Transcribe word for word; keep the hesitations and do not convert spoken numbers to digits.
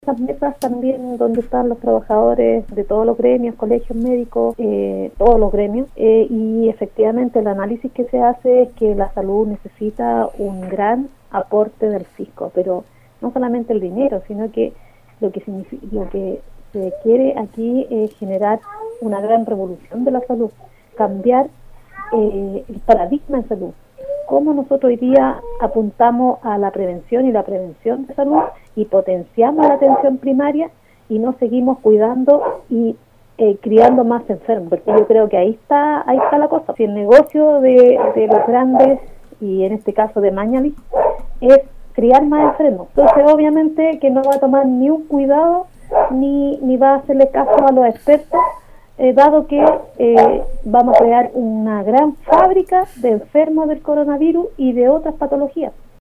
esas mesas también donde están los trabajadores de todos los gremios, colegios médicos, eh, todos los gremios, eh, y efectivamente el análisis que se hace es que la salud necesita un gran aporte del fisco, pero no solamente el dinero, sino que lo que significa, lo que se quiere aquí es generar una gran revolución de la salud, cambiar eh, el paradigma en salud. Cómo nosotros hoy día apuntamos a la prevención y la prevención de salud y potenciamos la atención primaria y no seguimos cuidando y eh, criando más enfermos, porque yo creo que ahí está ahí está la cosa. Si el negocio de, de los grandes, y en este caso de Mañalich, es criar más enfermos, entonces obviamente que no va a tomar ni un cuidado ni, ni va a hacerle caso a los expertos, Eh, dado que eh, vamos a crear una gran fábrica de enfermos del coronavirus y de otras patologías.